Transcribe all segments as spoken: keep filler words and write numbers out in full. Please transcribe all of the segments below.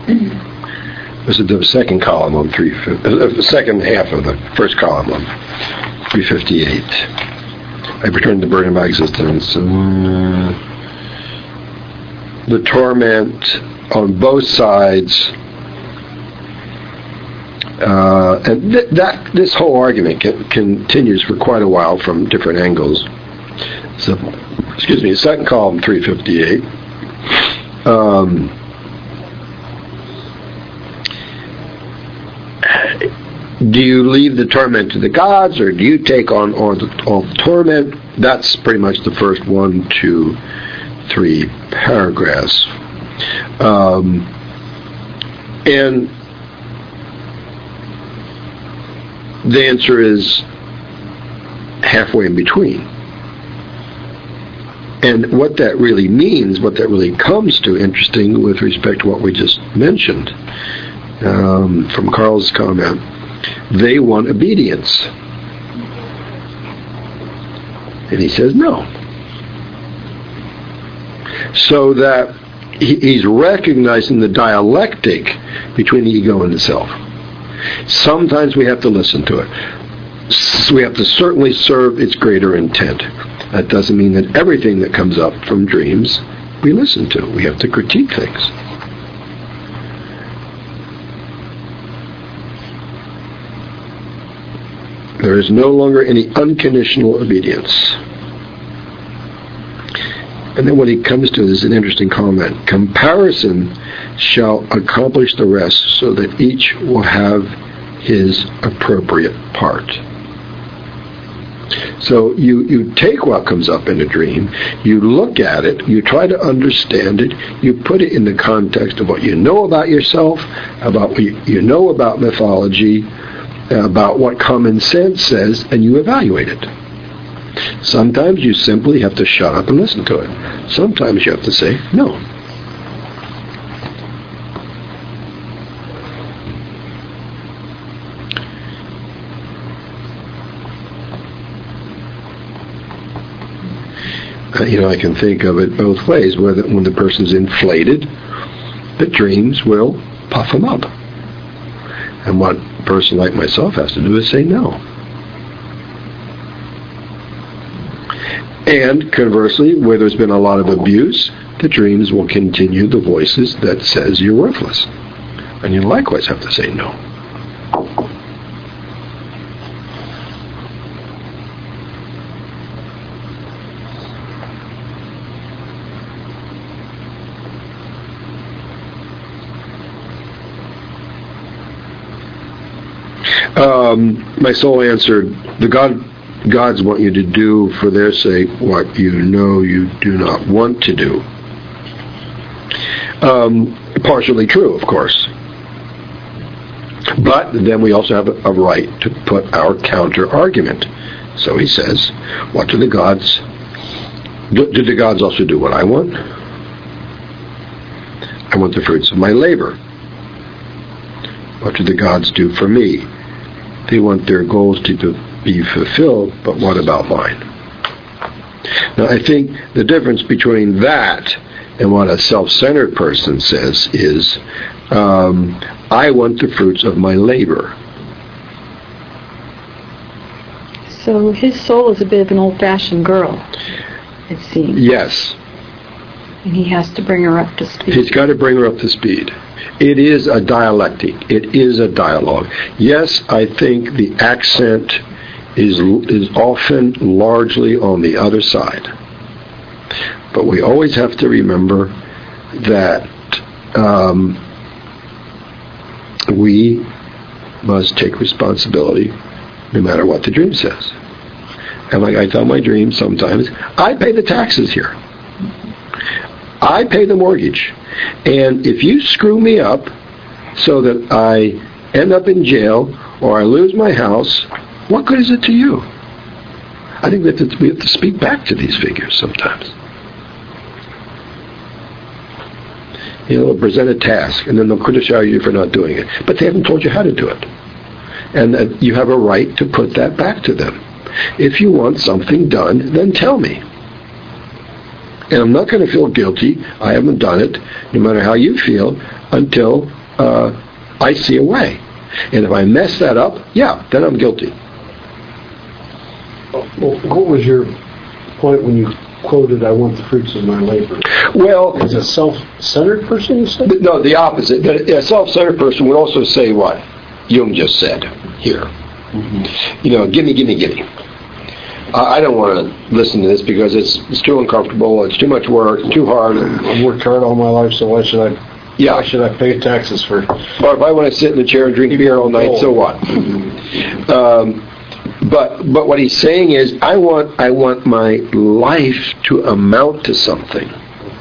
This is the second column on three. Uh, the second half of the first column on three fifty-eight. I returned the burden of my existence. Uh, the torment on both sides. Uh, and th- that this whole argument can, continues for quite a while from different angles. So, excuse me, second column, three fifty-eight. Um, do you leave the torment to the gods, or do you take on all the, all the torment? That's pretty much the first one, two, three paragraphs. Um, and the answer is halfway in between. And what that really means, what that really comes to, interesting with respect to what we just mentioned, um, from Carl's comment, they want obedience. And he says no. So that he, he's recognizing the dialectic between the ego and the self. Sometimes we have to listen to it. So we have to certainly serve its greater intent. That doesn't mean that everything that comes up from dreams we listen to. We have to critique things. There is no longer any unconditional obedience. And then what he comes to is an interesting comment. Comparison shall accomplish the rest, so that each will have his appropriate part. So you, you take what comes up in a dream, you look at it, you try to understand it, you put it in the context of what you know about yourself, about what you, you know about mythology, about what common sense says, and you evaluate it. Sometimes you simply have to shut up and listen to it. Sometimes you have to say, no. Uh, you know, I can think of it both ways. Whether when the person's inflated, the dreams will puff them up. And what a person like myself has to do is say no. And conversely, where there's been a lot of abuse, the dreams will continue the voices that says you're worthless. And you likewise have to say no. Um, my soul answered, the God, gods want you to do for their sake what you know you do not want to do. Um, partially true, of course. But then we also have a, a right to put our counter-argument. So he says, what do the gods, do, do the gods also do what I want? I want the fruits of my labor. What do the gods do for me? They want their goals to be fulfilled, but what about mine? Now, I think the difference between that and what a self-centered person says is, um, I want the fruits of my labor. So his soul is a bit of an old-fashioned girl, it seems. Yes. And he has to bring her up to speed. He's got to bring her up to speed. It is a dialectic. It is a dialogue. Yes, I think the accent is is often largely on the other side. But we always have to remember that um, we must take responsibility no matter what the dream says. And like I tell my dreams sometimes, I pay the taxes here. I pay the mortgage. And if you screw me up so that I end up in jail or I lose my house, what good is it to you? I think that we have to speak back to these figures sometimes. You know, present a task, and then they'll criticize you for not doing it. But they haven't told you how to do it. And uh, you have a right to put that back to them. If you want something done, then tell me. And I'm not going to feel guilty. I haven't done it, no matter how you feel, until uh, I see a way. And if I mess that up, yeah, then I'm guilty. Well, what was your point when you quoted, I want the fruits of my labor? Well, as a self-centered person, you said? No, the opposite. A self-centered person would also say what Jung just said here. Mm-hmm. You know, gimme, gimme, gimme. I don't want to listen to this because it's it's too uncomfortable, it's too much work, it's too hard. I've worked hard all my life, so why should I yeah. why should I pay taxes for... Or if I want to sit in the chair and drink beer all night, so what? um, but but what he's saying is, I want I want my life to amount to something.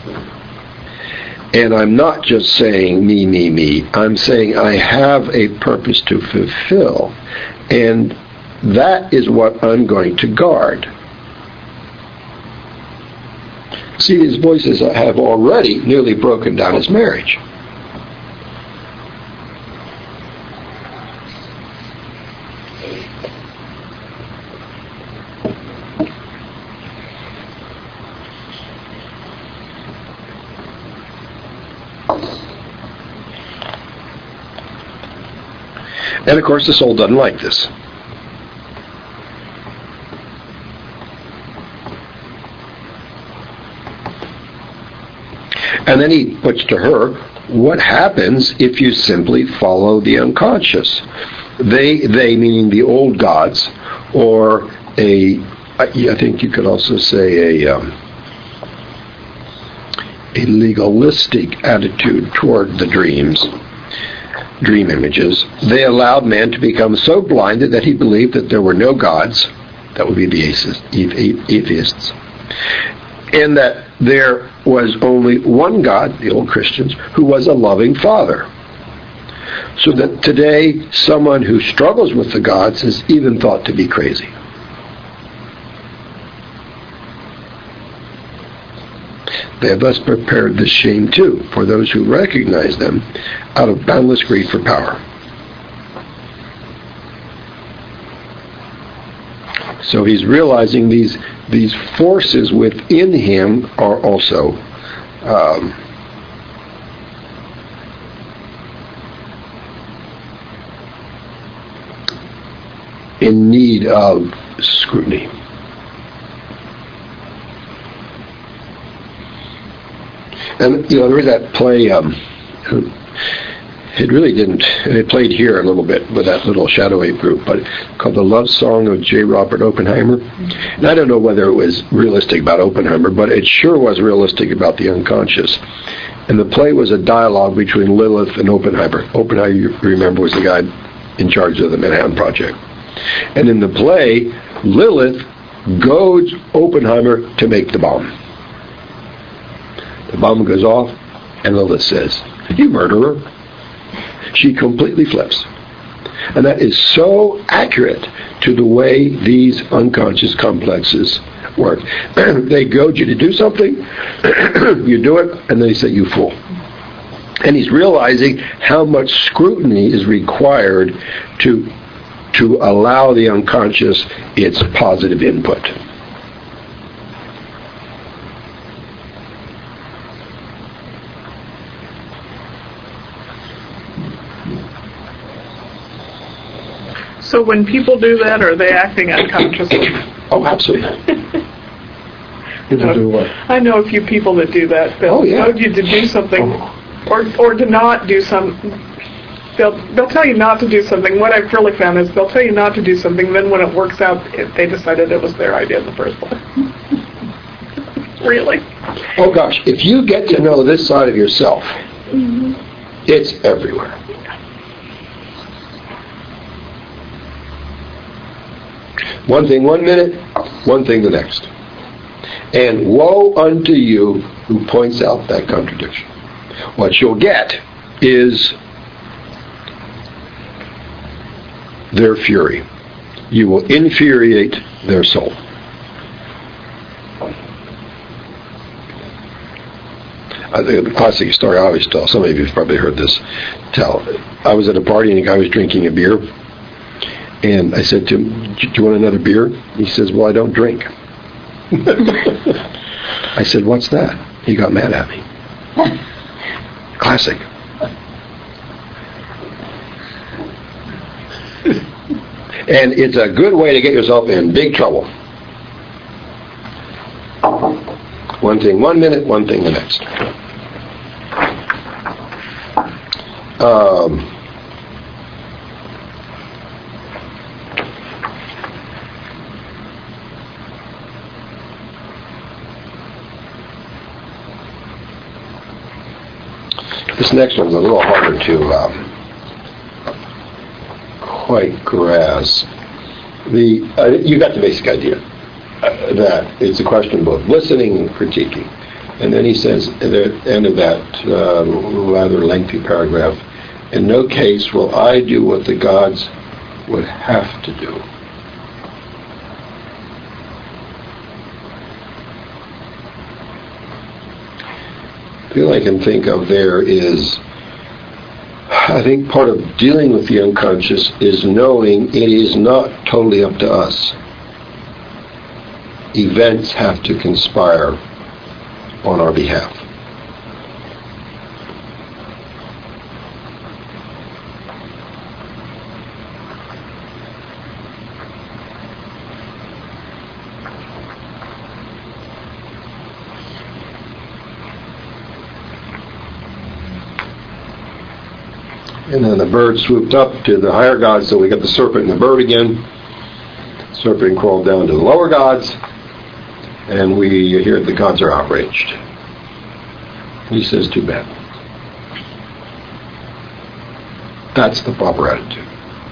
And I'm not just saying me, me, me. I'm saying I have a purpose to fulfill. And that is what I'm going to guard. See, these voices have already nearly broken down his marriage. And of course the soul doesn't like this. And then he puts to her, what happens if you simply follow the unconscious? They, they meaning the old gods, or a, I think you could also say a, um, a legalistic attitude toward the dreams, dream images. They allowed man to become so blinded that he believed that there were no gods, that would be the atheists, and that there was only one God, the old Christians, who was a loving Father. So that today, someone who struggles with the gods is even thought to be crazy. They have thus prepared this shame too for those who recognize them out of boundless greed for power. So he's realizing these these forces within him are also um, in need of scrutiny. And, you know, there was that play, um, it really didn't, it played here a little bit with that little Shadow Ape group, but called The Love Song of J. Robert Oppenheimer. And I don't know whether it was realistic about Oppenheimer, but it sure was realistic about the unconscious. And the play was a dialogue between Lilith and Oppenheimer. Oppenheimer, you remember, was the guy in charge of the Manhattan Project. And in the play, Lilith goads Oppenheimer to make the bomb. The bomb goes off, and Lilith says, "You murderer." She completely flips. And that is so accurate to the way these unconscious complexes work. They goad you to do something, you do it, and they say, "You fool." And he's realizing how much scrutiny is required to to allow the unconscious its positive input. So when people do that, are they acting unconsciously? Oh, absolutely. People do what? I know a few people that do that. They'll oh, yeah. tell you to do something, oh. or or to not do some. They'll they'll tell you not to do something. What I've really found is they'll tell you not to do something. Then when it works out, it, they decided it was their idea in the first place. Really? Oh gosh, if you get to know this side of yourself, mm-hmm. it's everywhere. One thing one minute, one thing the next. And woe unto you who points out that contradiction. What you'll get is their fury. You will infuriate their soul. I think the classic story I always tell, some of you have probably heard this tell. I was at a party and a guy was drinking a beer. And I said to him, "Do you want another beer?" He says, "Well, I don't drink." I said, what's that? He got mad at me. Classic. And it's a good way to get yourself in big trouble. One thing one minute, one thing the next. Um, this next one's a little harder to um, quite grasp. The uh, you got the basic idea uh, that it's a question of both listening and critiquing. And then he says at the end of that uh, rather lengthy paragraph, in no case will I do what the gods would have to do. The thing I can think of there is, I think part of dealing with the unconscious is knowing it is not totally up to us. Events have to conspire on our behalf. And then the bird swooped up to the higher gods, so we got the serpent and the bird again. The serpent crawled down to the lower gods, and we hear the gods are outraged. He says, too bad. That's the proper attitude.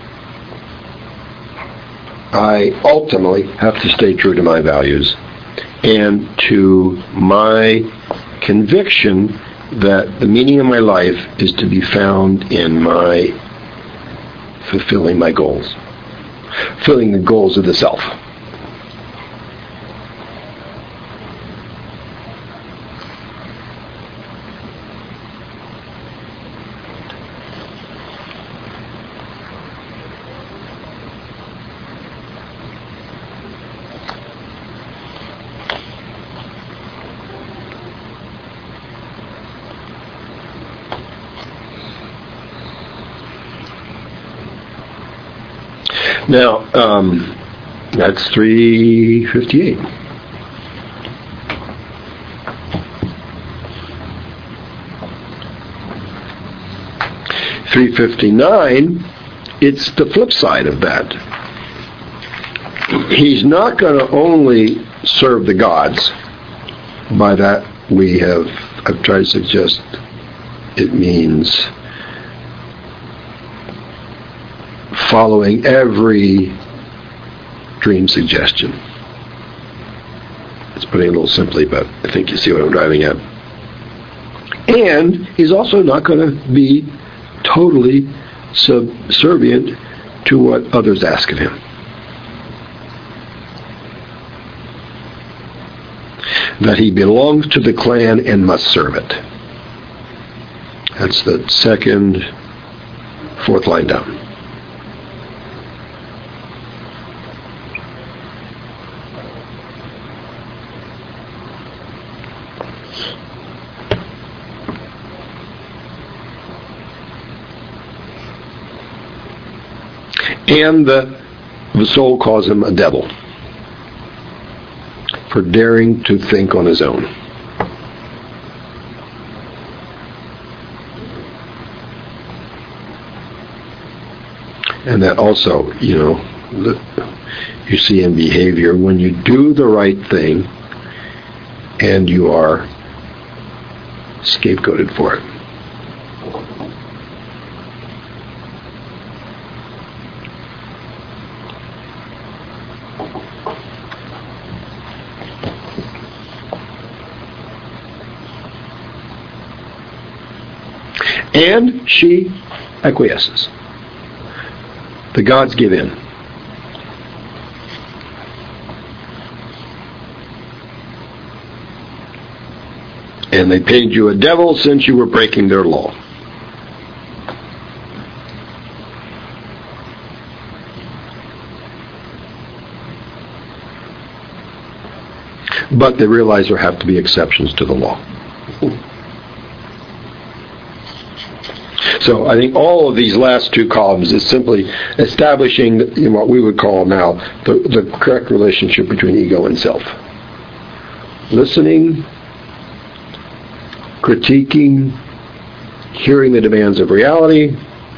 I ultimately have to stay true to my values and to my conviction that the meaning of my life is to be found in my fulfilling my goals, fulfilling the goals of the self. Now, um, that's three fifty-eight. three fifty-nine, it's the flip side of that. He's not going to only serve the gods. By that, we have, I've tried to suggest, it means following every dream suggestion. It's putting it a little simply, but I think you see what I'm driving at. And he's also not going to be totally subservient to what others ask of him. That he belongs to the clan and must serve it. That's the second, fourth line down. And the, the soul calls him a devil for daring to think on his own. And that also, you know, the, you see in behavior, when you do the right thing and you are scapegoated for it. And she acquiesces. The gods give in. And they paid you a devil since you were breaking their law. But they realize there have to be exceptions to the law. So I think all of these last two columns is simply establishing, you know, what we would call now the, the correct relationship between ego and self. Listening, critiquing, hearing the demands of reality,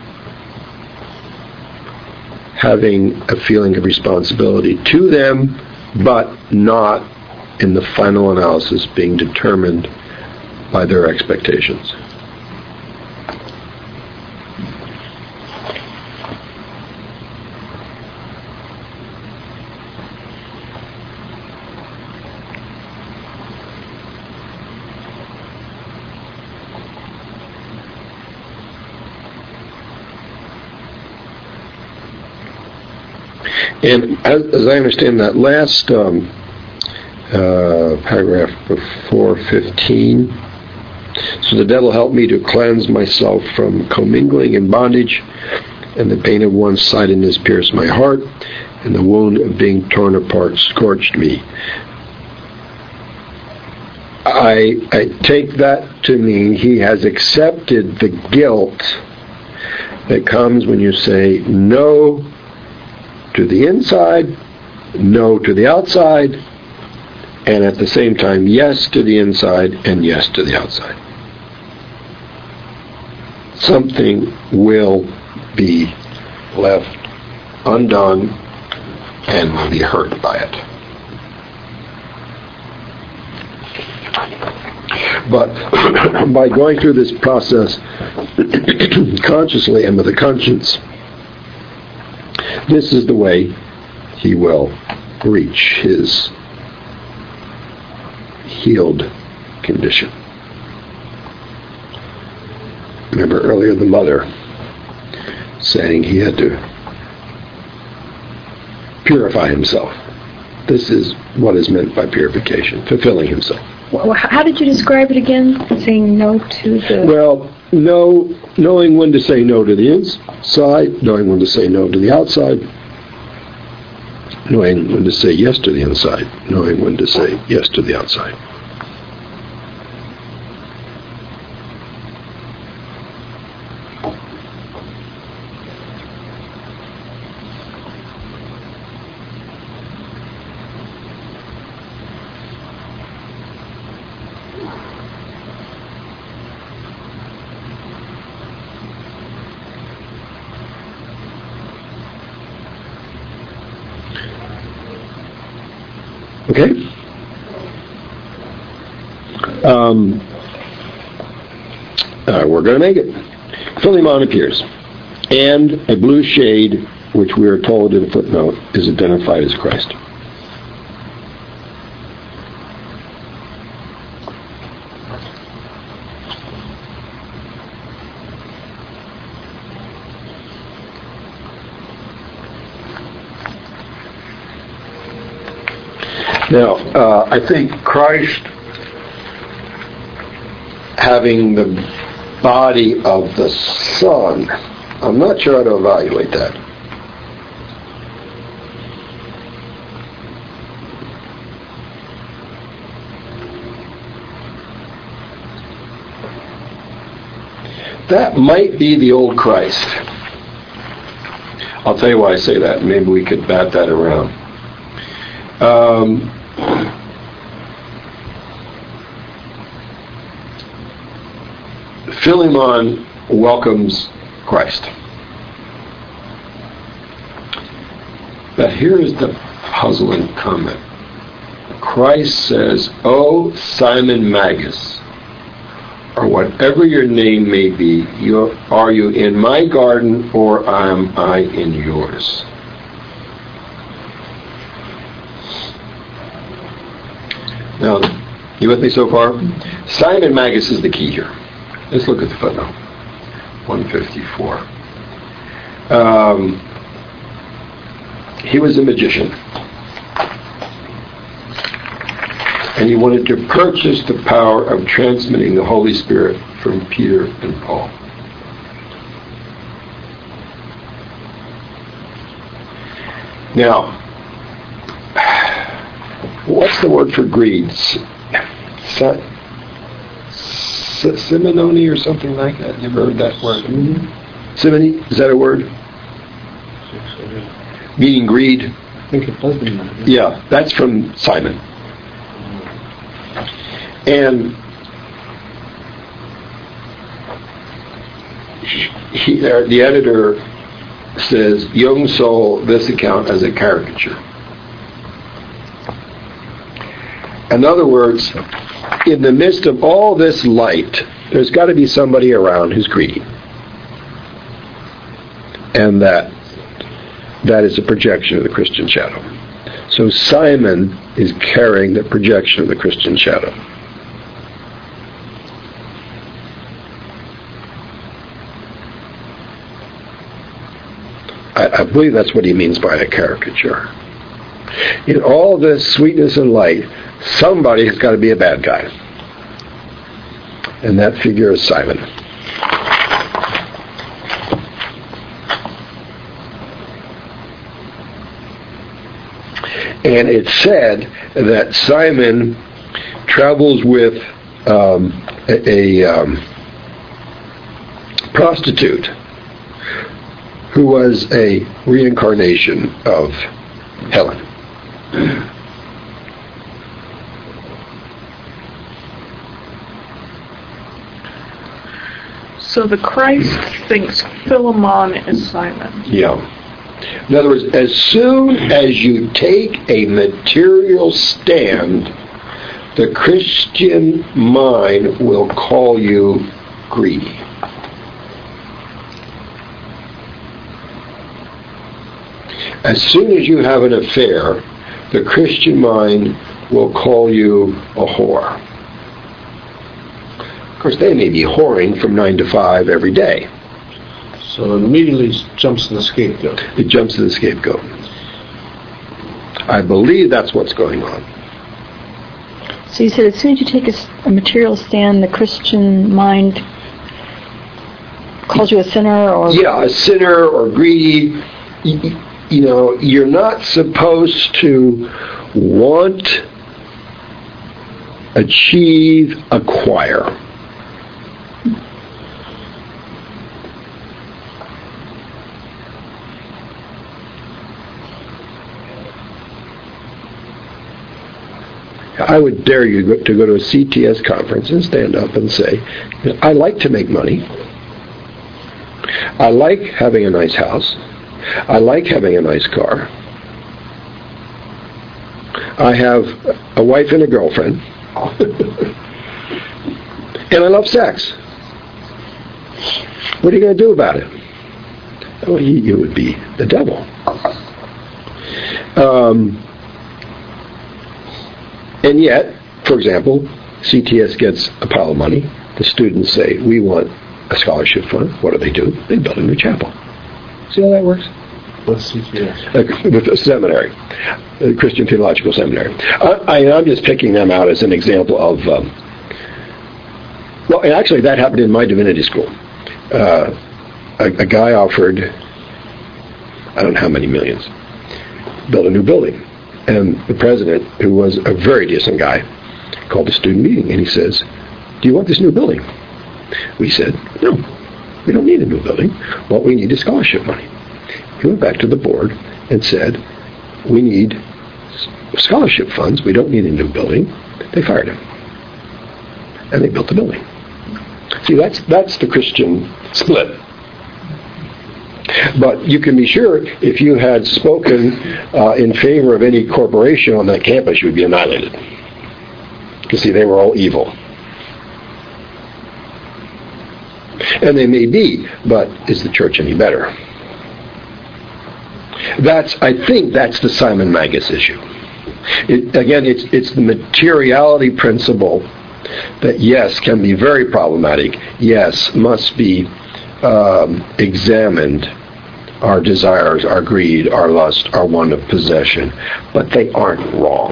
having a feeling of responsibility to them, but not in the final analysis being determined by their expectations. And as, as I understand that last um, uh, paragraph before fifteen, so the devil helped me to cleanse myself from commingling and bondage, and the pain of one-sidedness pierced my heart, and the wound of being torn apart scorched me. I, I take that to mean he has accepted the guilt that comes when you say no to the inside, no to the outside, and at the same time, yes to the inside and yes to the outside. Something will be left undone and will be hurt by it. But by going through this process consciously and with a conscience, this is the way he will reach his healed condition. Remember earlier the mother saying he had to purify himself. This is what is meant by purification, fulfilling himself. Well, how did you describe it again? Saying no to the... Well, no, knowing when to say no to the inside, knowing when to say no to the outside, knowing when to say yes to the inside, knowing when to say yes to the outside. Okay? Um, uh, we're going to make it. Philemon appears. And a blue shade, which we are told in a footnote, is identified as Christ. Now, uh, I think Christ having the body of the Son, I'm not sure how to evaluate that. That might be the old Christ. I'll tell you why I say that. Maybe we could bat that around. Um, Philemon welcomes Christ. But here is the puzzling comment. Christ says, "O Simon Magus, or whatever your name may be, you, are you in my garden or am I in yours?" Now, you with me so far? Simon Magus is the key here. Let's look at the footnote. one fifty-four. Um, he was a magician. And he wanted to purchase the power of transmitting the Holy Spirit from Peter and Paul. Now, what's the word for greed? Si- si- Simony or something like that? You ever heard that word? Mm-hmm. Simony? Is that a word? Meaning greed? I think it does mean that. Yeah, that's from Simon. And he, the editor says, Jung saw this account as a caricature. In other words, in the midst of all this light, there's got to be somebody around who's greedy. And that that is a projection of the Christian shadow. So Simon is carrying the projection of the Christian shadow. I, I believe that's what he means by a caricature. In all this sweetness and light, somebody has got to be a bad guy. And that figure is Simon. And it's said that Simon travels with um, a, a um, prostitute who was a reincarnation of Helen. So the Christ thinks Philemon is Simon. Yeah. In other words, as soon as you take a material stand, the Christian mind will call you greedy. As soon as you have an affair, the Christian mind will call you a whore. Of course, they may be whoring from nine to five every day. So it immediately jumps to the scapegoat. It jumps to the scapegoat. I believe that's what's going on. So you said as soon as you take a, a material stand, the Christian mind calls you a sinner, or yeah, a sinner or greedy. You, you know, you're not supposed to want, achieve, acquire. I would dare you to go to a C T S conference and stand up and say, I like to make money. I like having a nice house. I like having a nice car. I have a wife and a girlfriend. And I love sex. What are you going to do about it? Well, you, you would be the devil. Um... And yet, for example, C T S gets a pile of money. The students say, we want a scholarship fund. What do they do? They build a new chapel. See how that works? What's C T S? Uh, with a seminary, a Christian Theological Seminary. I, I, I'm just picking them out as an example of, um, well, and actually that happened in my divinity school. Uh, a, a guy offered, I don't know how many millions, build a new building. And the president, who was a very decent guy, called a student meeting, and he says, do you want this new building? We said, no, we don't need a new building. What we need is scholarship money. He went back to the board and said, we need scholarship funds. We don't need a new building. They fired him. And they built the building. See, that's that's the Christian split. But you can be sure if you had spoken uh, in favor of any corporation on that campus, you would be annihilated. Because, see, they were all evil. And they may be, but is the church any better? That's, I think that's the Simon Magus issue. It, again, it's, it's the materiality principle that, yes, can be very problematic. Yes, must be um, examined. Our desires, our greed, our lust, our want of possession. But they aren't wrong.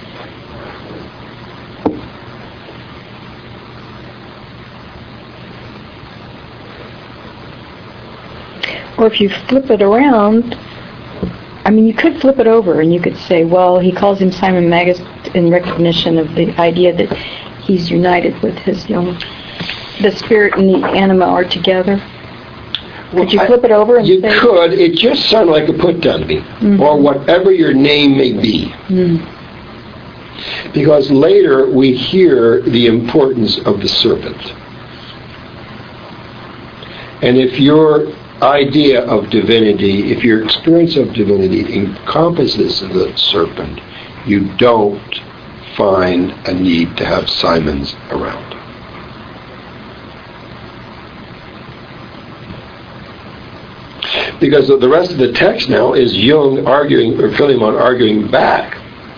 or if you flip it around, I mean, you could flip it over and you could say, well, he calls him Simon Magus in recognition of the idea that he's united with his young, the spirit and the anima are together. Well, could you I- flip it over and You say? could. It just sounded like a put down to me, Mhm. or whatever your name may be. Mm. Because later we hear the importance of the serpent. And if your idea of divinity, if your experience of divinity encompasses the serpent, you don't find a need to have Simons around. Because the rest of the text now is Jung arguing, or Philemon arguing back.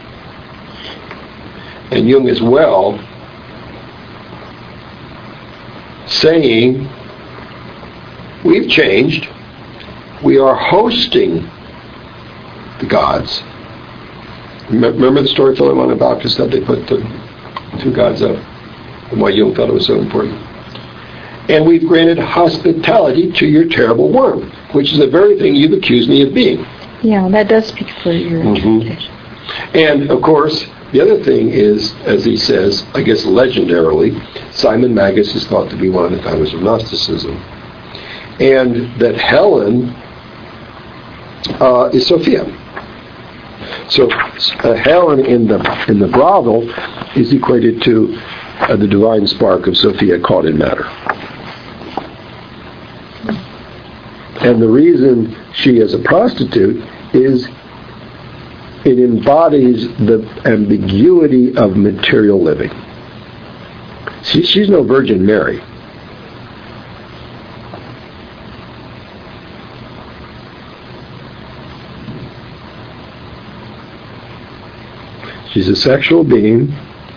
And Jung as well, saying, we've changed. We are hosting the gods. Remember the story Philemon and Baucis that they put the two gods up, and why Jung felt it was so important? And we've granted hospitality to your terrible worm, which is the very thing you've accused me of being. Yeah, that does speak for your Mhm. interpretation. And, of course, the other thing is, as he says, I guess legendarily, Simon Magus is thought to be one of the founders of Gnosticism. And that Helen uh, is Sophia. So uh, Helen in the in the brothel is equated to uh, the divine spark of Sophia caught in matter. And the reason she is a prostitute is it embodies the ambiguity of material living. She, she's no Virgin Mary. She's a sexual being,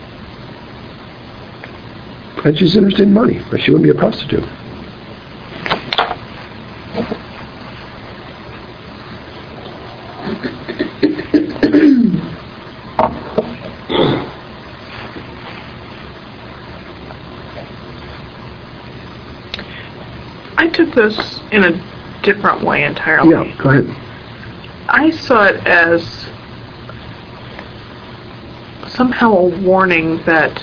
and she's interested in money, or she wouldn't be a prostitute. I took this in a different way entirely. Yeah, go ahead. I saw it as somehow a warning that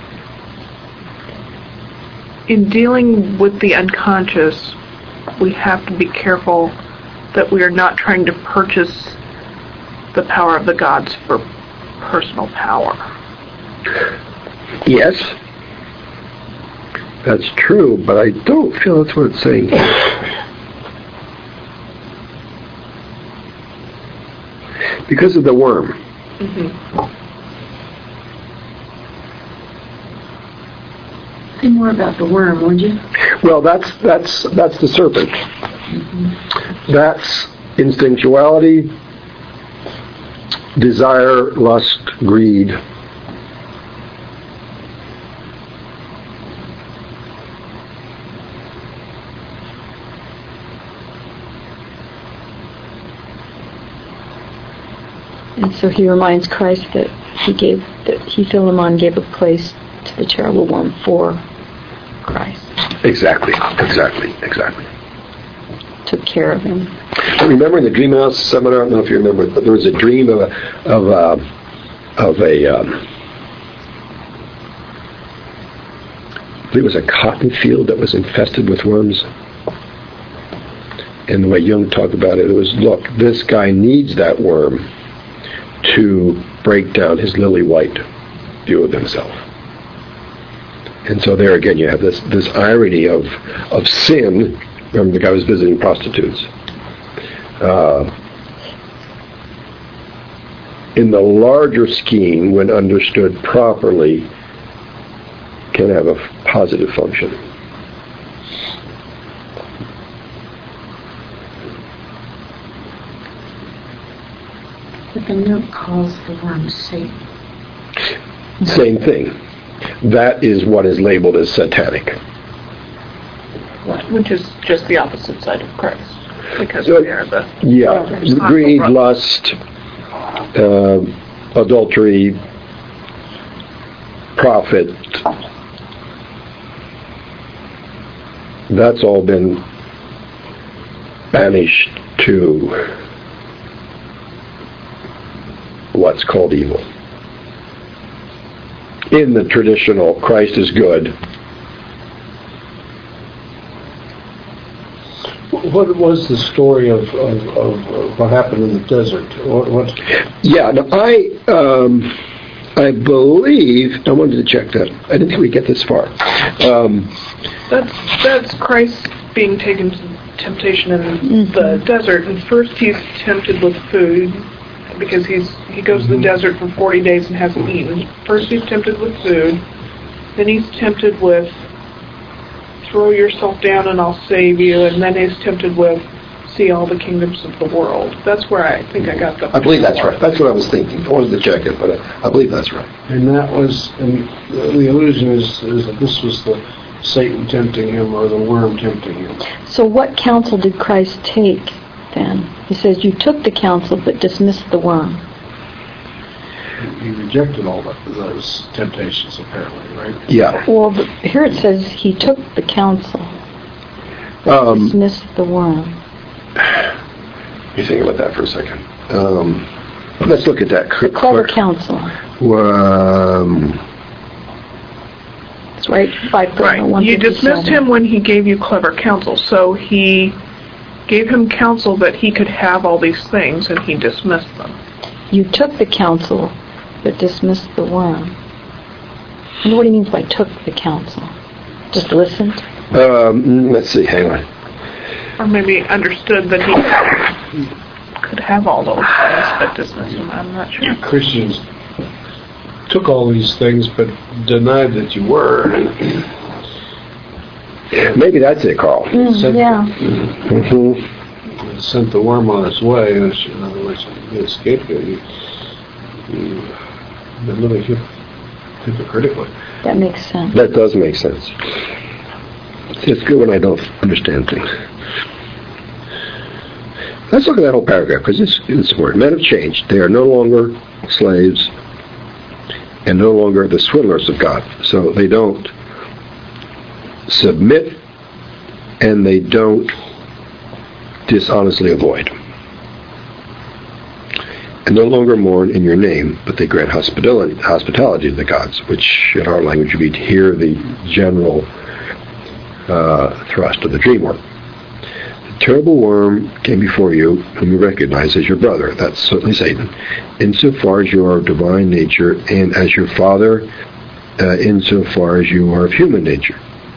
in dealing with the unconscious, we have to be careful that we are not trying to purchase the power of the gods for personal power. Yes, that's true, but I don't feel that's what it's saying here. Because of the worm. Mm-hmm. Say more about the worm, would you? Well, that's that's that's the serpent. That's instinctuality, desire, lust, greed. And so he reminds Christ that he gave, that he, Philemon, gave a place to the terrible one for Christ. Exactly, exactly, exactly. Took care of him. I remember in the Dream House seminar, I don't know if you remember, but there was a dream of a, of a, of a um, I believe it was a cotton field that was infested with worms. And the way Jung talked about it, it was, look, this guy needs that worm to break down his lily white view of himself. And so there again you have this, this irony of of sin. Remember the guy was visiting prostitutes. Uh, in the larger scheme, when understood properly, can have a positive function. But the note calls the worm Satan. Same thing. That is what is labeled as satanic. Which is just the opposite side of Christ. Because So- we are the Yeah, brothers. greed, Brothers. lust, uh, adultery, profit. That's all been banished to what's called evil. in the traditional Christ is good. What was the story of, of, of what happened in the desert? What, what? Yeah, no, I um, I believe I wanted to check that. I didn't think we'd get this far. Um, That's that's Christ being taken to temptation in Mm-hmm. the desert, and first he's tempted with food because he's he goes to the desert for forty days and hasn't eaten. First he's tempted with food, then he's tempted with throw yourself down and I'll save you, and then he's tempted with see all the kingdoms of the world. That's where I think I got the. I believe that's right. That's what I was thinking. I wanted to check it, but I, I believe that's right. And that was, and the illusion is, is that this was the Satan tempting him or the worm tempting him. So what counsel did Christ take then? He says, you took the counsel but dismissed the worm. He rejected all that, those temptations, apparently, right? Yeah. Well, the, here it says he took the counsel, Um, dismissed the worm. you think about that for a second. Um, let's look at that. The clever counsel. Um, It's right by Right. You dismissed him when he gave you clever counsel, so he gave him counsel that he could have all these things, and he dismissed them. You took the counsel but dismissed the worm. And what do you mean by took the counsel? Just listened? um, let's see. Hang on. Or maybe understood that he could have all those things, but dismissed them. I'm not sure. Christians took all these things but denied that you were. Maybe that's it, Carl. Mm, Sent, yeah. Mm-hmm. sent the worm on its way. In other words, you escaped it. You, you been living hip, hypocritically. That makes sense. That does make sense. It's good when I don't understand things. Let's look at that whole paragraph, because this is word. Men have changed. They are no longer slaves and no longer the swindlers of God. So they don't submit and they don't dishonestly avoid. And no longer mourn in your name, but they grant hospitality, hospitality to the gods, which in our language would be to hear the general uh, thrust of the dream work. The terrible worm came before you, whom you recognize as your brother. That's certainly Satan, insofar as you are of divine nature, and as your father, uh, insofar as you are of human nature.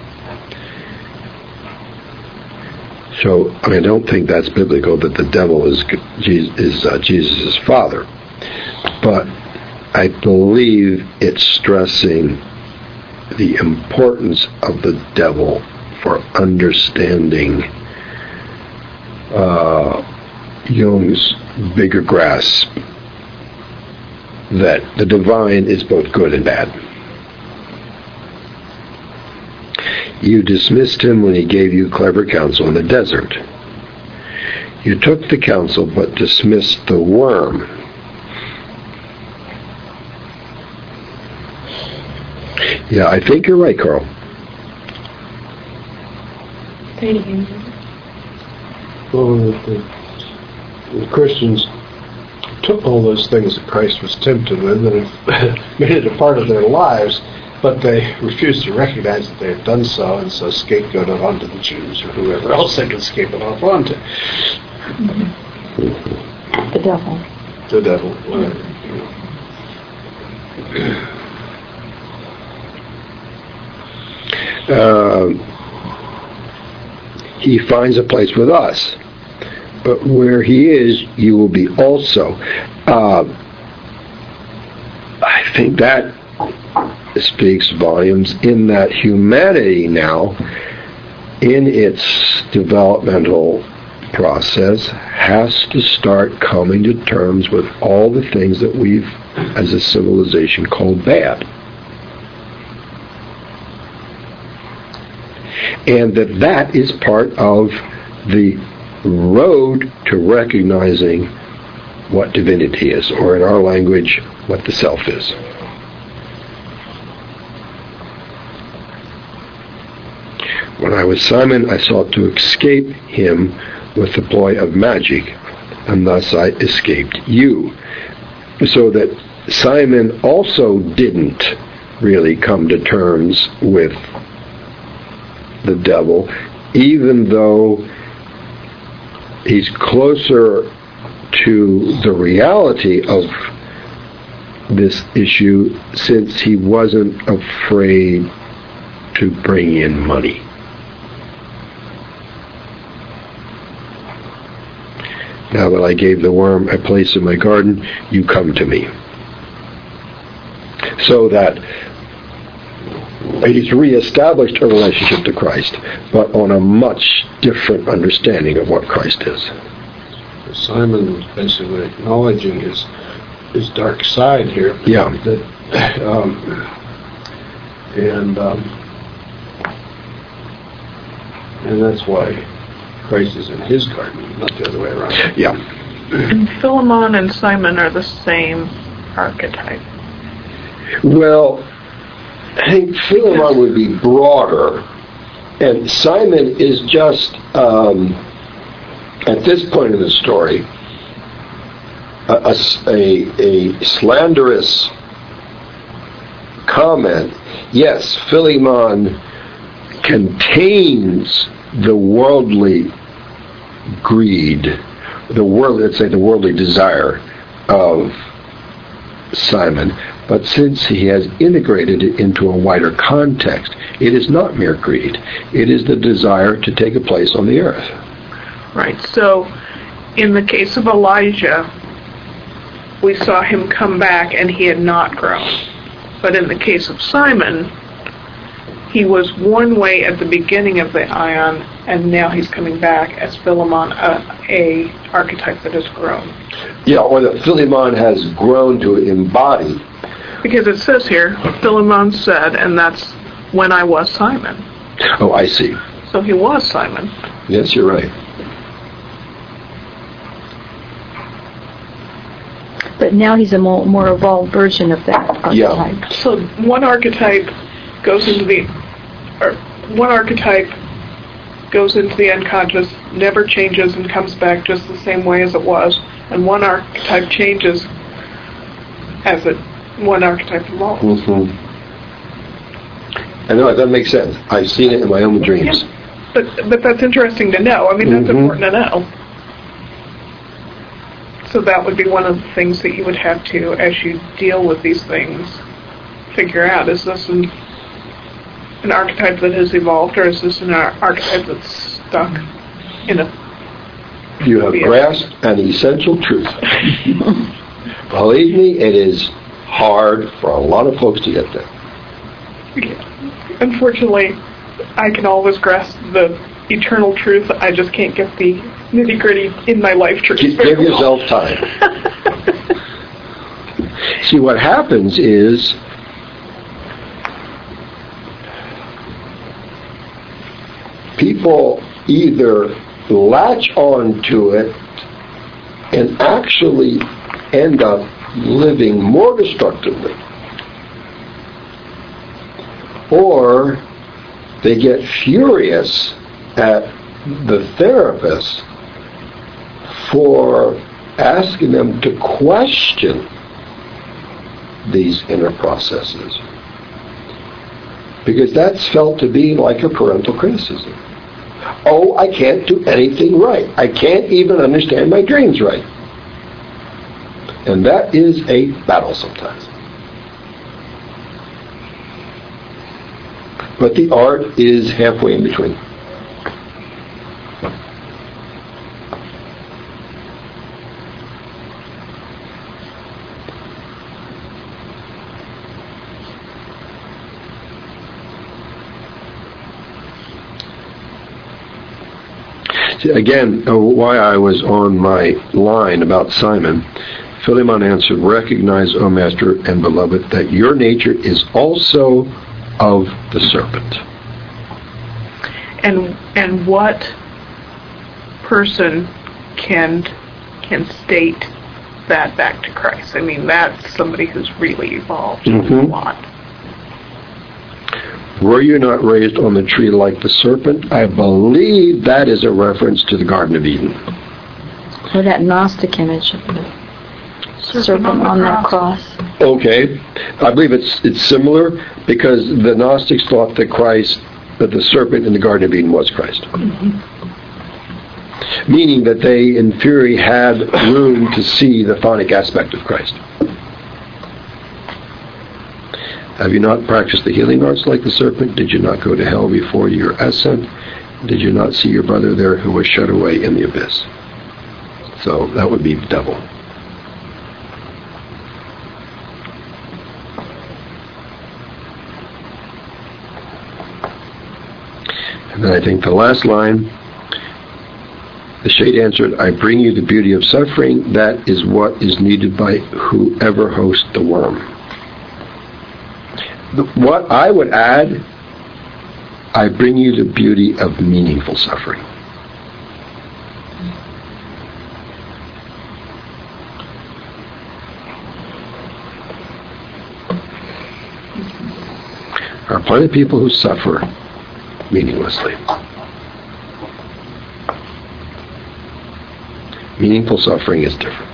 So, I mean, I don't think that's biblical that the devil is is uh, Jesus' father, but I believe it's stressing the importance of the devil for understanding uh, Jung's bigger grasp that the divine is both good and bad. You dismissed him when he gave you clever counsel in the desert. You took the counsel but dismissed the worm. Yeah, I think you're right, Carl. Well, the, the, the Christians took all those things that Christ was tempted with and made it a part of their lives, but they refused to recognize that they had done so, and so scapegoated it onto the Jews or whoever else they could scape it off onto. The devil. The devil. Whatever, you know. Uh, he finds a place with us, but where he is, you will be also. Uh, I think that speaks volumes in that humanity now, in its developmental process, has to start coming to terms with all the things that we've, as a civilization, called bad. And that that is part of the road to recognizing what divinity is, or in our language, what the self is. When I was Simon, I sought to escape him with the ploy of magic, and thus I escaped you. So that Simon also didn't really come to terms with the devil, even though he's closer to the reality of this issue, since he wasn't afraid to bring in money. Now that I gave the worm a place in my garden, you come to me. So that he's reestablished a relationship to Christ, but on a much different understanding of what Christ is. Simon was basically acknowledging his his dark side here. Yeah. That, um, and um, and that's why Christ is in his garden, not the other way around. Yeah. And Philemon and Simon are the same archetype. Well, I think Philemon would be broader, and Simon is just, um, at this point in the story, a, a, a slanderous comment. Yes, Philemon contains the worldly greed, the world, let's say the worldly desire of Simon, but since he has integrated it into a wider context, it is not mere greed. It is the desire to take a place on the earth. Right, so in the case of Elijah, we saw him come back and he had not grown. But in the case of Simon, he was one way at the beginning of the Ion, and now he's coming back as Philemon, a, a archetype that has grown. Yeah, or that Philemon has grown to embody. Because it says here, Philemon said, and that's when I was Simon. Oh, I see. So he was Simon. Yes, you're right. But now he's a more, more evolved version of that archetype. Yeah. So one archetype goes into the, or one archetype goes into the unconscious, never changes and comes back just the same way as it was, and one archetype changes as it, one archetype evolves. Mm-hmm. I know, that makes sense. I've seen it in my own dreams. Yeah. But but that's interesting to know. I mean, that's Mm-hmm. important to know. So that would be one of the things that you would have to, as you deal with these things, figure out, is this an, an archetype that has evolved, or is this an ar- archetype that's stuck in a... You have grasped an essential truth. Believe me, it is hard for a lot of folks to get there. Yeah. Unfortunately, I can always grasp the eternal truth. I just can't get the nitty-gritty in my life truth. Give, give yourself time. See, what happens is people either latch on to it and actually end up living more destructively, or they get furious at the therapist for asking them to question these inner processes, because that's felt to be like a parental criticism. Oh, I can't do anything right. I can't even understand my dreams right. And that is a battle sometimes. But the art is halfway in between. See, again, uh, why I was on my line about Simon, Philemon answered, "Recognize, O Master and Beloved, that your nature is also of the serpent." And and what person can can state that back to Christ? I mean, that's somebody who's really evolved Mhm. a lot. Were you not raised on the tree like the serpent? I believe that is a reference to the Garden of Eden. Or that Gnostic image of the serpent on that cross. Okay, I believe it's it's similar because the Gnostics thought that Christ, that the serpent in the Garden of Eden was Christ. Mm-hmm. Meaning that they, in theory, had room to see the phonic aspect of Christ. Have you not practiced the healing arts like the serpent? Did you not go to hell before your ascent? Did you not see your brother there who was shut away in the abyss? So that would be the devil. And then I think the last line, the shade answered, I bring you the beauty of suffering. That is what is needed by whoever hosts the worm. The, what I would add, I bring you the beauty of meaningful suffering. There are plenty of people who suffer meaninglessly. Meaningful suffering is different.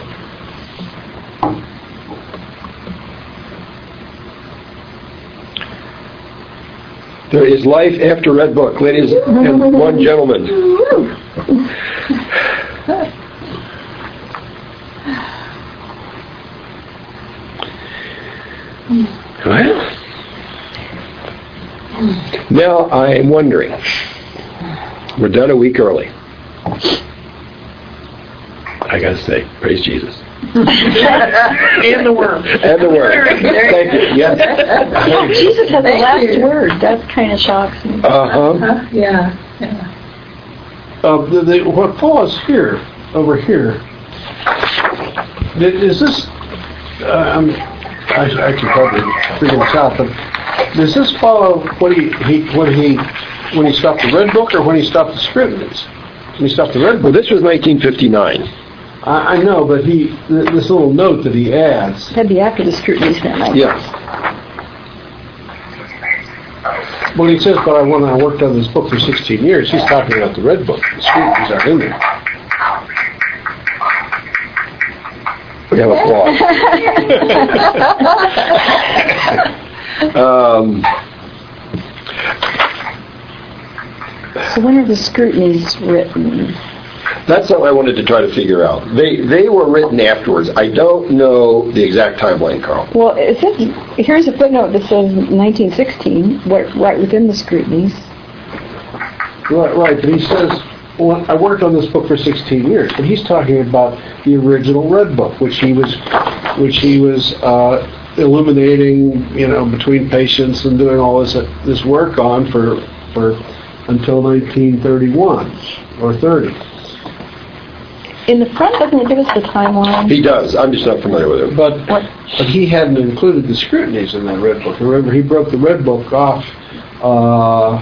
There is life after Red Book, ladies and one gentleman. Well, now I am wondering, we're done a week early. I gotta say, praise Jesus. And the worm. And the worm. Thank you. Yes. Oh, Jesus had the last word. That kind of shocks me. Uh-huh. Uh, yeah. yeah. Uh, the, the, what follows here, over here, is this, uh, I'm, I, I can probably figure this out, but does this follow what he, he, when he, when he stopped the Red Book or when he stopped the Scriptures? When he stopped the Red Book? Well, this was nineteen fifty-nine. I, I know, but he, th- this little note that he adds. That'd be after the scrutiny then, I Yeah. When he says, but I, when I worked on this book for sixteen years, he's talking about the Red Book. The Scriptures aren't in there. We have applause. um, So when are the scrutinies written? That's something I wanted to try to figure out. They they were written afterwards. I don't know the exact timeline, Carl. Well, it says, here's a footnote that says nineteen sixteen, right, right within the scrutinies. Right, right. But he says, well, I worked on this book for sixteen years, but he's talking about the original Red Book, which he was, which he was uh, illuminating, you know, between patients and doing all this this work on for for until nineteen thirty-one or thirty. In the front, doesn't it give us the timeline? He does. I'm just not familiar with it. But but he hadn't included the scrutinies in that Red Book. Remember, he broke the Red Book off uh,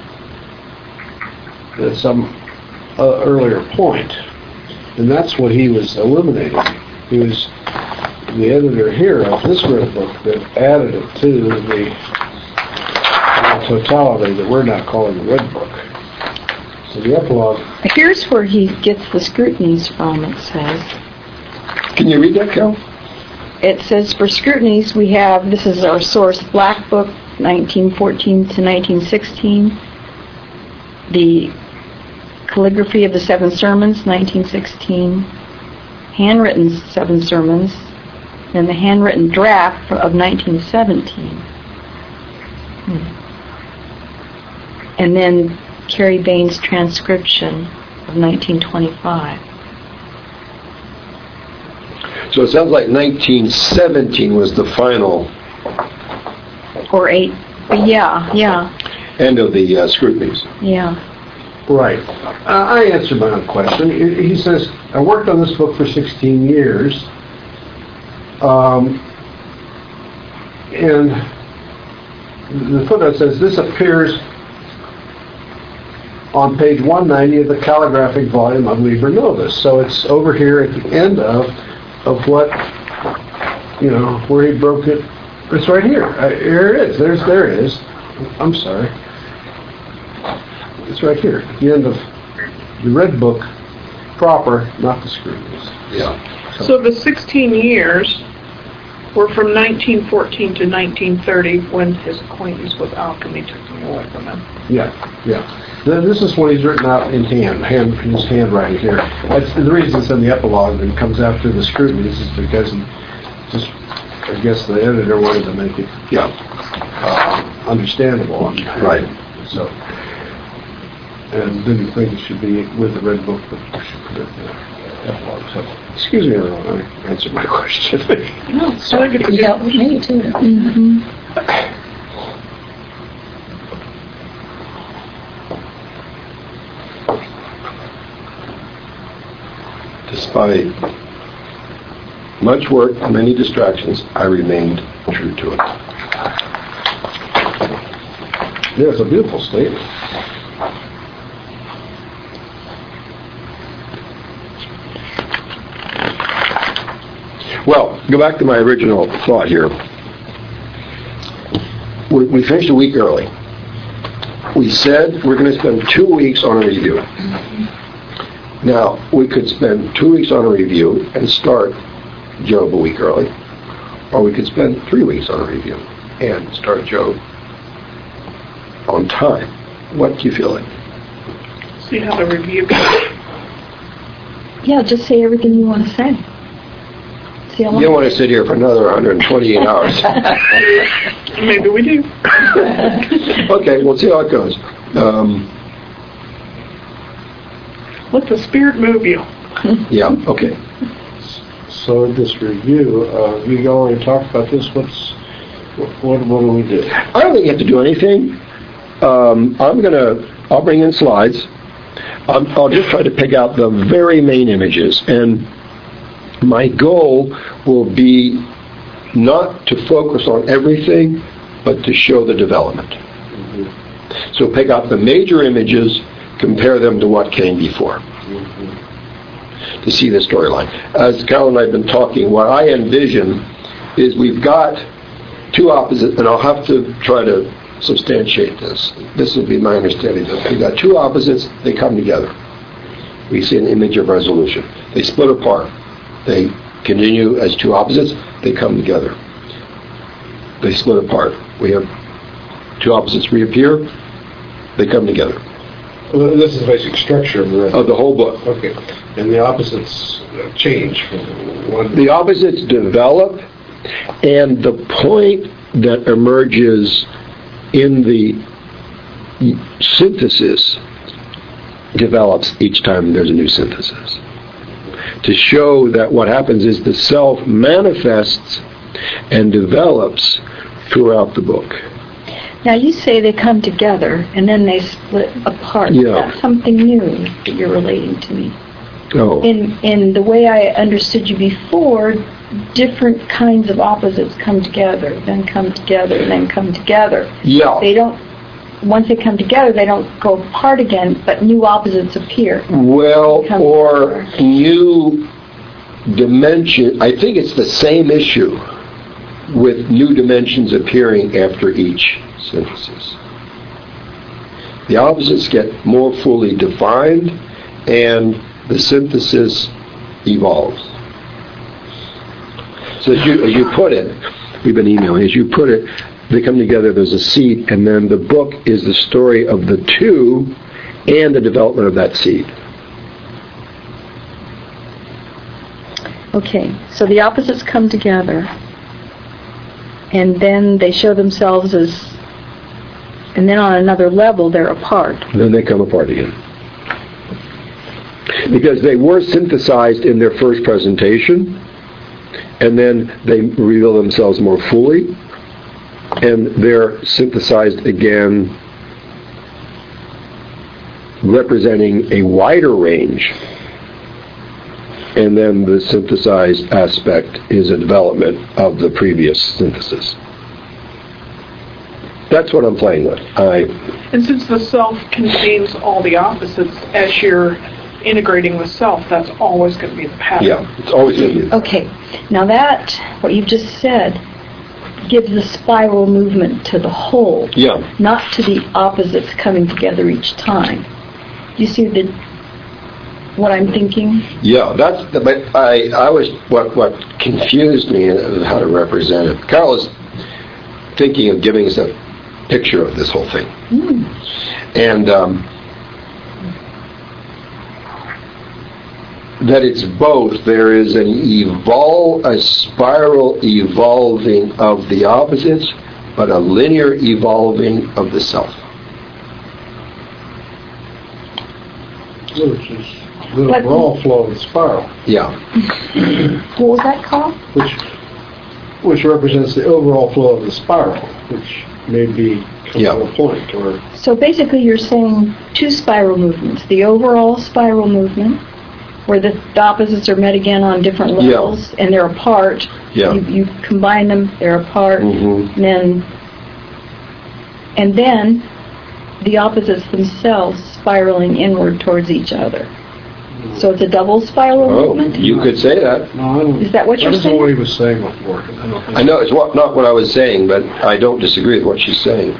at some uh, earlier point, and that's what he was eliminating. He was the editor here of this Red Book that added it to the, the totality that we're now calling the Red Book. So the epilogue. Here's where he gets the scrutinies from, it says. Can you read that, Carol? It says, for scrutinies, we have, this is our source, Black Book, nineteen fourteen to nineteen sixteen. The Calligraphy of the Seven Sermons, nineteen sixteen. Handwritten Seven Sermons. And the handwritten draft of nineteen seventeen. Hmm. And then Carrie Bain's transcription of nineteen twenty-five. So it sounds like nineteen seventeen was the final Or eight. Yeah, yeah, end of the uh, scrutinies. yeah. Right. Uh, I answered my own question. He he says, I worked on this book for sixteen years. Um, and the footnote says, this appears on page one ninety of the calligraphic volume of Liber Novus. So it's over here at the end of of what, you know, where he broke it. It's right here. Uh, here it is. There's, there it is. I'm sorry. It's right here, at the end of the Red Book. proper, not the scrutinies. Yeah. So the sixteen years were from nineteen fourteen to nineteen thirty, when his acquaintance with alchemy took him away from him. Yeah, yeah. Then this is what he's written out in hand, hand his handwriting here. That's the reason it's in the epilogue and comes after the scrutinies is because he just, I guess the editor wanted to make it Yeah. uh, understandable. Right. So, and didn't think it should be with the red book, but we should put it in the epilogue. So, excuse me, everyone, I answered my question. No, So I think it's you helped me too. Mm-hmm. Despite much work and many distractions, I remained true to it. Yeah, it's a beautiful statement. Well, go back to my original thought here. We, we finished a week early. We said we're going to spend two weeks on a review. Now, we could spend two weeks on a review and start Job a week early, or we could spend three weeks on a review and start Job on time. What do you feel like? See how the review goes. Yeah, just say everything you want to say. See how You don't want to sit here for another one hundred twenty-eight hours. Maybe we do. Okay, we'll see how it goes. Um, Let the spirit move you. yeah, okay. So in this review, uh, we already talked about this. What's what? What do we do? I don't think you have to do anything. Um, I'm gonna. I'll bring in slides. Um, I'll just try to pick out the very main images, and my goal will be not to focus on everything, but to show the development. Mm-hmm. So pick out the major images, compare them to what came before, mm-hmm. to see the storyline. As Carol and I have been talking, what I envision is we've got two opposites, and I'll have to try to substantiate this. This will be my understanding. We've got two opposites, they come together. We see an image of resolution. They split apart. They continue as two opposites, they come together. They split apart. We have two opposites reappear, they come together. Well, this is the basic structure of the rest. Of the whole book. Okay. And the opposites uh, change from one. The opposites develop, and the point that emerges in the synthesis develops each time there's a new synthesis. To show that what happens is the self manifests and develops throughout the book. Now you say they come together and then they split apart. Yeah. That's something new that you're relating to me. Oh. In in the way I understood you before, different kinds of opposites come together, then come together, then come together. Yeah. They don't. Once they come together, they don't go apart again, but new opposites appear. Well, Come or together. new dimension. I think it's the same issue with new dimensions appearing after each synthesis. The opposites get more fully defined, and the synthesis evolves. So as you, as you put it, we've been emailing, as you put it, they come together, there's a seed, and then the book is the story of the two and the development of that seed. Okay, so the opposites come together, and then they show themselves as, and then on another level they're apart. And then they come apart again. Because they were synthesized in their first presentation, and then they reveal themselves more fully, and they're synthesized again, representing a wider range, and then the synthesized aspect is a development of the previous synthesis. That's what I'm playing with. I, And since the self contains all the opposites, as you're integrating the self, that's always going to be the pattern. yeah, it's always going to be. Okay, now that, what you've just said, gives the spiral movement to the whole, Yeah. not to the opposites coming together each time. You see, the what I'm thinking? Yeah, that's, the, but I, I was, what, what confused me is how to represent it. Carol is thinking of giving us a picture of this whole thing. Mm. And um, that it's both. There is an evol- a spiral evolving of the opposites, but a linear evolving of the self. Which is the But- overall flow of the spiral, Yeah. What was that called? which which represents the overall flow of the spiral, which may be come Yeah. to a point or So basically you're saying two spiral movements. The overall spiral movement, where the, the opposites are met again on different Yeah. levels, and they're apart. Yeah. You, you combine them, they're apart. Mhm. And then, and then the opposites themselves spiraling inward towards each other. So it's a double spiral Oh, movement? you could say that. no, I don't. Is that what you're That isn't saying? what he was saying before. I don't think I know it's what, not what I was saying, but I don't disagree with what she's saying.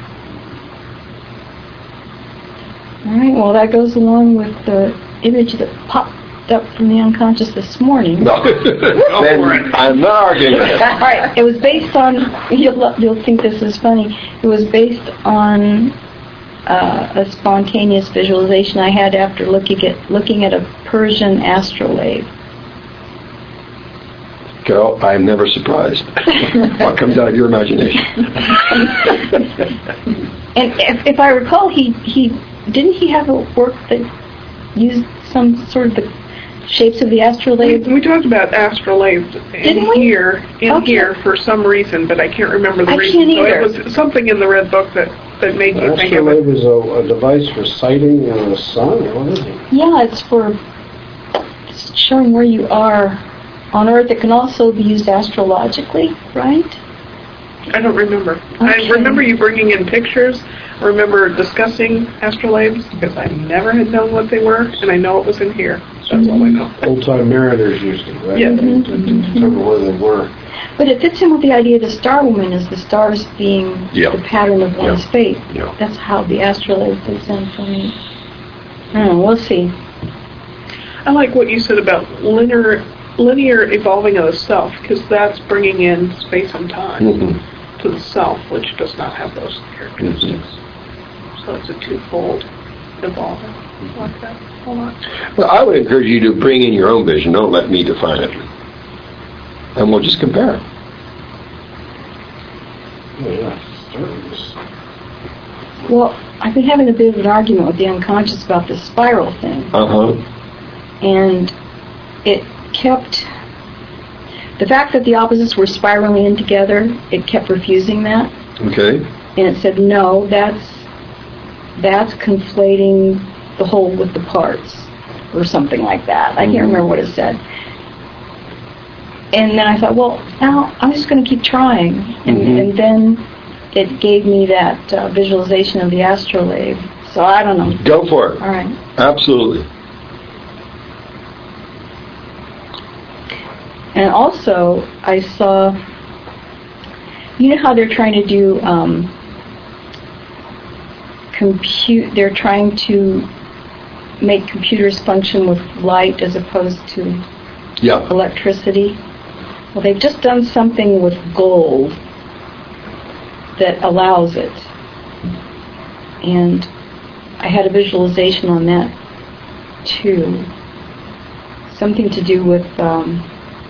All right, well, that goes along with the image that popped up from the unconscious this morning. No. Then I'm not arguing with it. All right, it was based on, you'll, you'll think this is funny, it was based on uh, a spontaneous visualization I had after looking at looking at a Persian astrolabe. Carol, I'm never surprised. What comes out of your imagination? And if, if I recall, he, he didn't he have a work that used some sort of the shapes of the We, astrolabe? we talked about astrolabes Didn't in we? here, in Okay. here for some reason, but I can't remember the I reason. can't either. So it was something in the red book that, that made me think of it. astrolabe is a, a device for sighting uh, the sun, or what is it? Yeah, it's for showing where you are on Earth. It can also be used astrologically, right? I don't remember. Okay. I remember you bringing in pictures. I remember discussing astrolabes because I never had known what they were, and I know it was in here. That's all I know. Old-time mariners used it, right? Yeah. To, to determine where they were. But it fits in with the idea of the star woman as the stars being Yeah. the pattern of one's Yeah. fate. Yeah. That's how the astrolabe fits in for me. I don't know, we'll see. I like what you said about linear linear evolving of the self, because that's bringing in space and time Mhm. to the self, which does not have those characteristics. Mm-hmm. So it's a twofold evolving. I like that a lot. Well, I would encourage you to bring in your own vision. Don't let me define it. And we'll just compare it. Oh, yeah. Certainly is. Well, I've been having a bit of an argument with the unconscious about the spiral thing. Uh-huh. And it kept, the fact that the opposites were spiraling in together, it kept refusing that. Okay. And it said, no, that's that's conflating the whole with the parts, or something like that. I can't Mhm. remember what it said. And then I thought, well, now I'm just going to keep trying. And, Mhm. and then it gave me that uh, visualization of the astrolabe. So I don't know. Go for it. All right. Absolutely. And also, I saw, you know how they're trying to do um, compute, they're trying to make computers function with light as opposed to Yeah. electricity? Well, they've just done something with gold that allows it. And I had a visualization on that, too. Something to do with, um,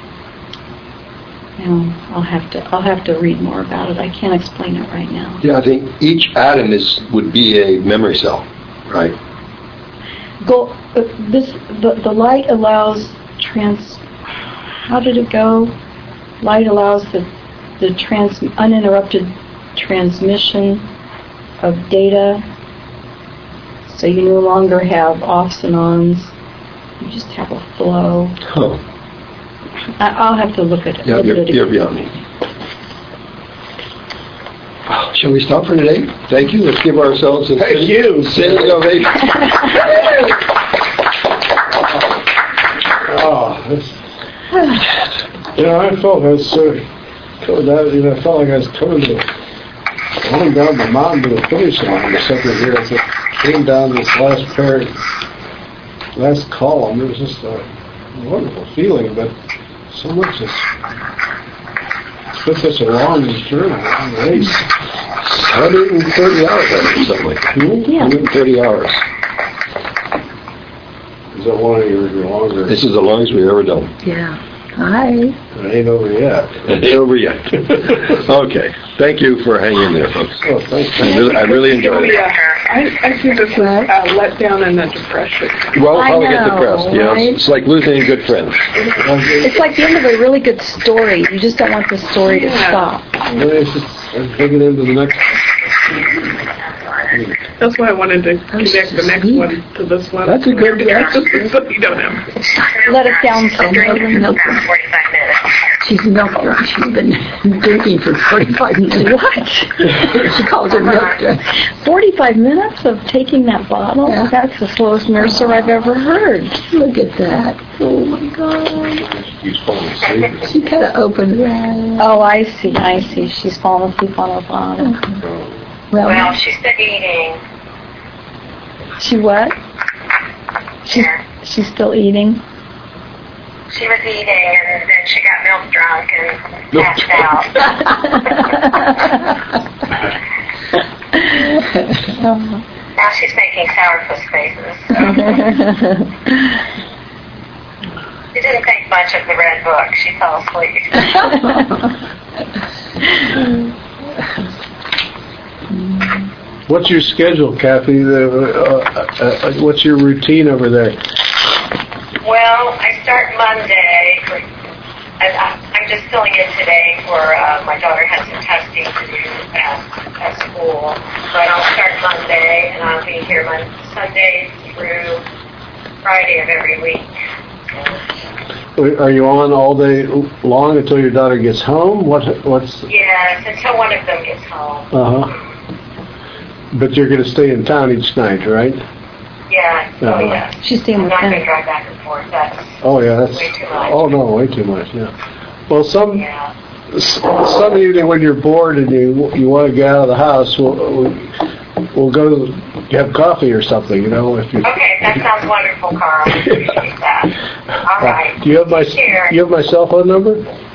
you know, I'll have to I'll have to read more about it. I can't explain it right now. Yeah, I think each atom is would be a memory cell, right? Go. Uh, this the the light allows trans. How did it go? Light allows the the trans uninterrupted transmission of data. So you no longer have offs and ons. You just have a flow. Oh. I, I'll have to look at it. Yeah, look you're, at it you're again. beyond me. Wow. Shall we stop for today? Thank you. Let's give ourselves a Thank you. standing ovation. Oh, that's, you know, I felt I was uh, coming down, you know, I felt like I was coming to, going down the mountain to the finish line or something here as it came down this last pair, last column, it was just a wonderful feeling, but so much is, it's been such a long journey, race. one hundred thirty hours, I think, something like that. Hmm? Yeah. one hundred thirty hours. Is that one of your, your longer? This is the longest we've ever done. Yeah. Hi. It ain't over yet. It ain't over yet. Okay. Thank you for hanging in there, folks. Oh, thanks. I really, I really enjoyed it. Yeah, I, I see this as a letdown and a depression. Well, I probably get know, depressed. You know, right? it's like losing a good friend. It's like the end of a really good story. You just don't want the story to Yeah. stop. It's just, I'm taking into the next. That's why I wanted to connect the next one to this one. That's a good- that's- So you don't have. Let it down some. Milk for forty-five minutes. She's milk drunk. She's been drinking for forty-five minutes. What? She calls her milk drunk. forty-five minutes of taking that bottle? Yeah. That's the slowest nurser I've ever heard. Look at that. Oh my God. He's falling asleep. She kind of opened her eyes. Oh, I see, I see. She's fallen asleep on her bottle. Well, Well, she's still eating. She what? She's, Yeah. she's still eating? She was eating, and then she got milk drunk and Milk passed drunk. out. Now she's making sourpuss faces. She didn't think much of the red book. She fell asleep. What's your schedule, Kathy? The, uh, uh, uh, what's your routine over there? Well, I start Monday. And I- I'm just filling in today for uh, my daughter has some testing to do at, at school. So I'll start Monday, and I'll be here Mon- Sunday through Friday of every week. Are you on all day long until your daughter gets home? What? What's? Yes, until one of them gets home. Uh huh. But you're going to stay in town each night, right? Yeah, oh Uh-huh. yeah. She's staying I'm with not going to them. drive back and forth. That's, Oh yeah, that's. Way too much. Oh no, way too much. Yeah. Well, some yeah. s- some evening when you're bored and you you want to get out of the house, we'll we'll, we'll go have coffee or something. You know, if you. Okay, that sounds wonderful, Carl. I appreciate that. All right. Do you have my Here. you have my cell phone number?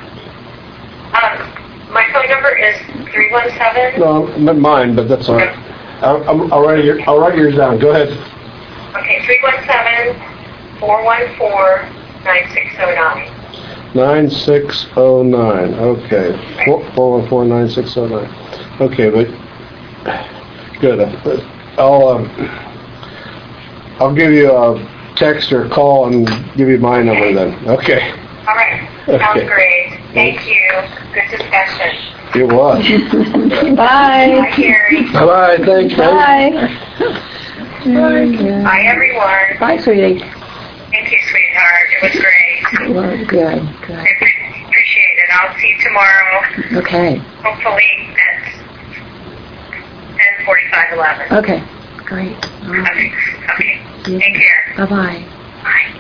Um, my phone number is three one seven. No, not mine, but that's all right. I'll, I'll, I'll write your, I'll write yours down. Go ahead. Okay, three one seven, four one four, nine six zero nine. Nine six oh nine. Okay. Four four one four nine six oh nine. Okay, but good. I'll um, I'll give you a text or a call and give you my number then. Okay. All right, sounds Okay. great. Thank you. Good discussion. It was. Bye, Bye. Carrie. Bye bye. Thanks, man. Bye. Bye, everyone. bye, sweetie. Thank you, sweetheart. It was great. Well, good, I good. pre- appreciate it. I'll see you tomorrow, Okay, hopefully at ten forty-five, eleven. okay, great. All right. Okay, okay. Take care. Bye-bye. Bye.